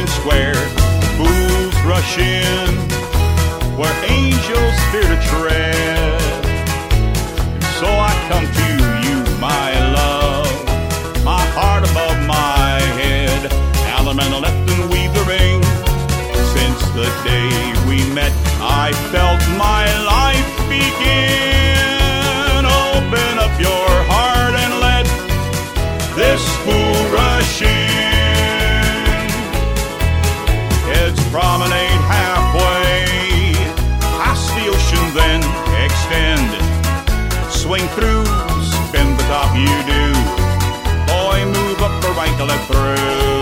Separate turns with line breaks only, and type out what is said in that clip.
square. Fools rush in where angels fear to tread. And so I come to you, my love, my heart above my head. Allemande left and weave the ring. Since the day we met, I felt my life begin. Open up your heart and let this fool rush in. Heads promenade halfway, past the ocean then extend. Swing through, spin the top you do. Boy, move up the right to left through.